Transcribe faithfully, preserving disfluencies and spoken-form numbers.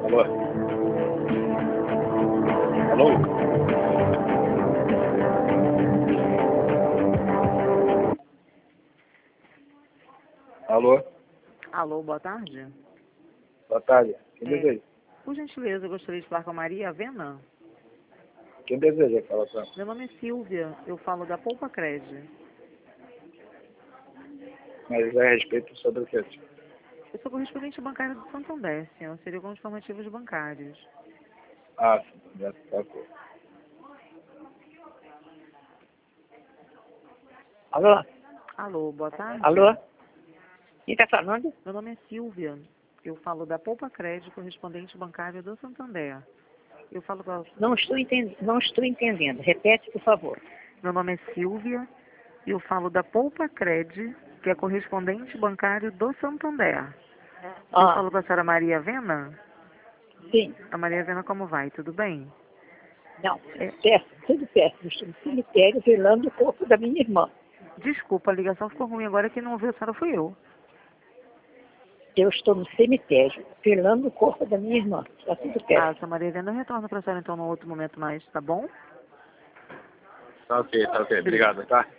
Alô? Alô? Alô? Alô, boa tarde. Boa tarde. Quem É, deseja? por gentileza, eu gostaria de falar com a Maria Avena. Quem deseja falar com ela? Meu nome é Silvia, eu falo da Poupa Cred. Mas é a respeito sobre o que? Eu sou correspondente bancária do Santander, senhor. Seria com informativos bancários. Ah, sim. Já tá ok. Alô? Alô, boa tarde. Alô? Quem está falando? Meu nome é Silvia, eu falo da Poupa Cred, correspondente bancário do Santander. Eu falo com a... Não estou, entend... não estou entendendo. Repete, por favor. Meu nome é Silvia, eu falo da Poupa Cred, que é correspondente bancário do Santander. Eu Ah, falo com a senhora Maria Avena. sim. A Maria Avena, como vai? Tudo bem? Não, É, péssimo, tudo péssimo. Estou no cemitério velando o corpo da minha irmã. desculpa, a ligação ficou ruim agora, quem não ouviu a senhora fui eu. Eu estou no cemitério velando o corpo da minha irmã. Está tudo Ah, péssimo. essa Maria Helena, eu retorno para a senhora então num outro momento mais, tá bom? Tá ok, tá ok. Obrigado, tá?